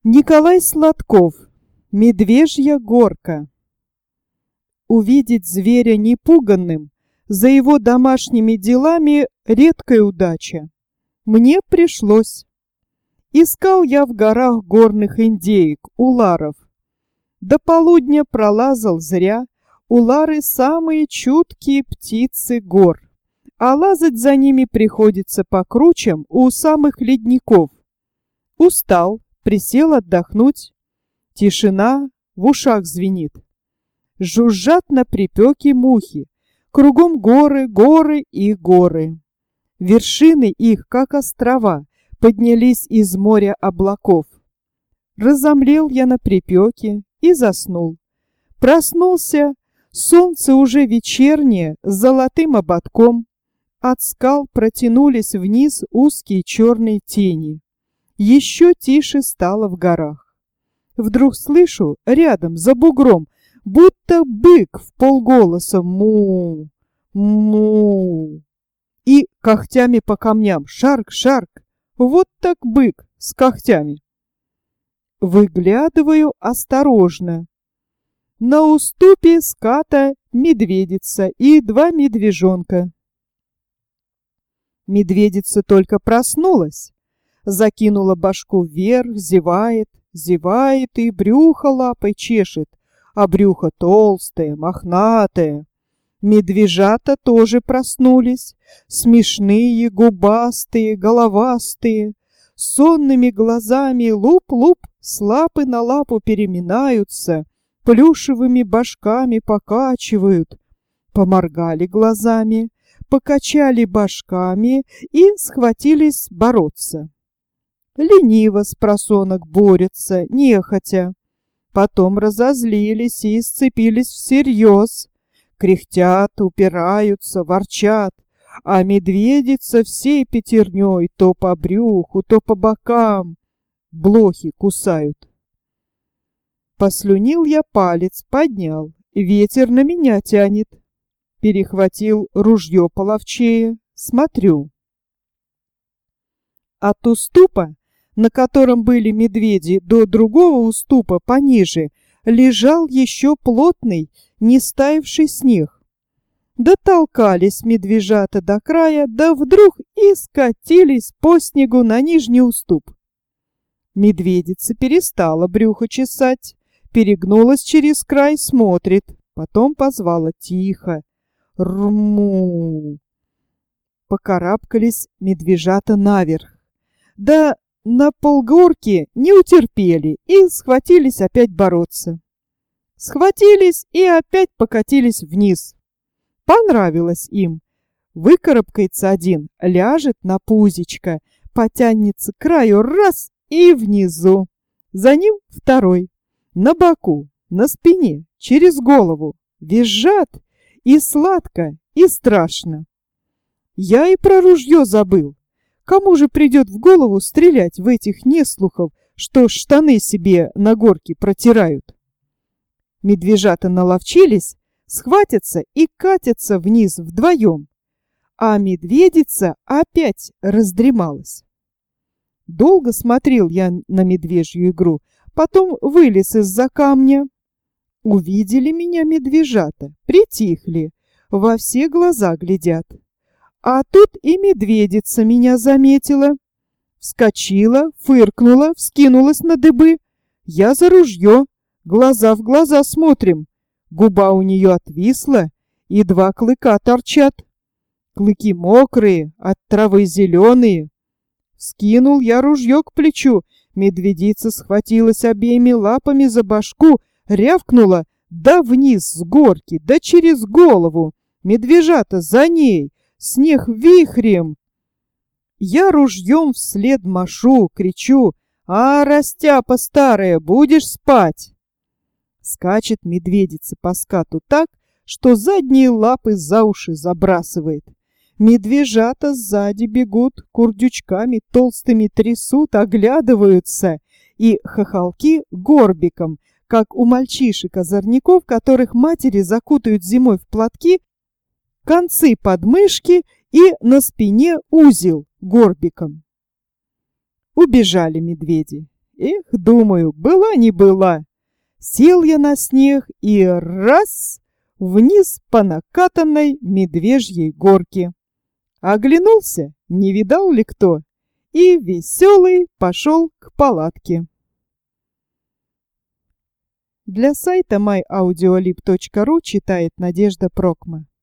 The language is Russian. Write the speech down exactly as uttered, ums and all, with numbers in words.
Николай Сладков. Медвежья горка. Увидеть зверя непуганным за его домашними делами редкая удача. Мне пришлось. Искал я в горах горных индеек, уларов. До полудня пролазал зря, улары самые чуткие птицы гор, а лазать за ними приходится по кручам у самых ледников. Устал, присел отдохнуть. Тишина, в ушах звенит. Жужжат на припеке мухи. Кругом горы, горы и горы. Вершины их, как острова, поднялись из моря облаков. Разомлел я на припеке и заснул. Проснулся, солнце уже вечернее, с золотым ободком. От скал протянулись вниз узкие черные тени. Еще тише стало в горах. Вдруг слышу рядом, за бугром, будто бык в полголоса му, му. И когтями по камням шарк, шарк. Вот так бык с когтями. Выглядываю осторожно. На уступе ската медведица и два медвежонка. Медведица только проснулась. Закинула башку вверх, зевает, зевает и брюхо лапой чешет, а брюхо толстое, мохнатое. Медвежата тоже проснулись, смешные, губастые, головастые, сонными глазами луп-луп с лапы на лапу переминаются, плюшевыми башками покачивают. Поморгали глазами, покачали башками и схватились бороться. Лениво спросонок борются, нехотя. Потом разозлились и сцепились всерьез. Кряхтят, упираются, ворчат, а медведица всей пятерней то по брюху, то по бокам блохи кусают. Послюнил я палец, поднял, ветер на меня тянет. Перехватил ружье половчее, смотрю. От уступа, на котором были медведи, до другого уступа пониже, лежал еще плотный, не стаявший снег. Дотолкались медвежата до края, да вдруг и скатились по снегу на нижний уступ. Медведица перестала брюхо чесать, перегнулась через край, смотрит, потом позвала тихо: «Рму!» Покарабкались медвежата наверх. Да на полгорки не утерпели и схватились опять бороться. Схватились и опять покатились вниз. Понравилось им. Выкарабкается один, ляжет на пузечко, потянется к краю раз и внизу. За ним второй. На боку, на спине, через голову. Визжат и сладко, и страшно. Я и про ружье забыл. Кому же придет в голову стрелять в этих неслухов, что штаны себе на горке протирают? Медвежата наловчились, схватятся и катятся вниз вдвоем, а медведица опять раздремалась. Долго смотрел я на медвежью игру, потом вылез из-за камня. Увидели меня медвежата, притихли, во все глаза глядят. А тут и медведица меня заметила. Вскочила, фыркнула, вскинулась на дыбы. Я за ружье, глаза в глаза смотрим. Губа у нее отвисла, и два клыка торчат. Клыки мокрые, от травы зеленые. Скинул я ружье к плечу. Медведица схватилась обеими лапами за башку, рявкнула, да вниз с горки, да через голову. Медвежата за ней. Снег вихрем. Я ружьем вслед машу, кричу: «А, растяпа старая, будешь спать?» Скачет медведица по скату так, что задние лапы за уши забрасывает. Медвежата сзади бегут, курдючками толстыми трясут, оглядываются, и хохолки горбиком, как у мальчишек-озорников, которых матери закутают зимой в платки, концы подмышки и на спине узел горбиком. Убежали медведи. Эх, думаю, была не была. Сел я на снег и раз вниз по накатанной медвежьей горке. Оглянулся, не видал ли кто, и веселый пошел к палатке. Для сайта май аудиолиб точка ру читает Надежда Прокма.